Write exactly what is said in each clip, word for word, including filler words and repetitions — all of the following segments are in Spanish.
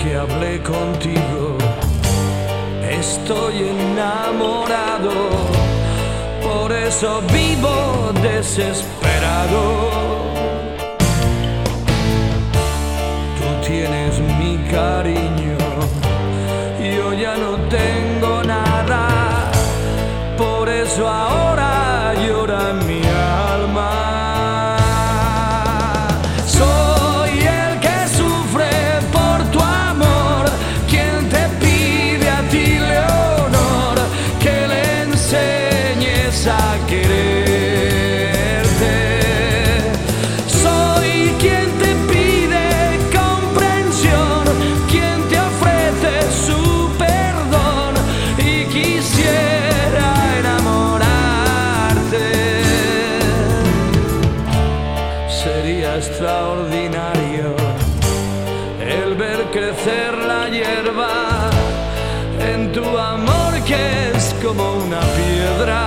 que hablé contigo. Estoy enamorado, por eso vivo desesperado. Tú tienes mi cariño, yo ya no tengo nada, por eso ahora llora mi alma. A quererte, soy quien te pide comprensión, quien te ofrece su perdón, y quisiera enamorarte. Sería extraordinario el ver crecer la hierba en tu amor, que es como una piedra.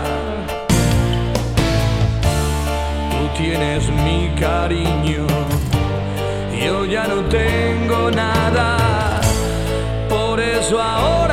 Tienes mi cariño, yo ya no tengo nada, por eso ahora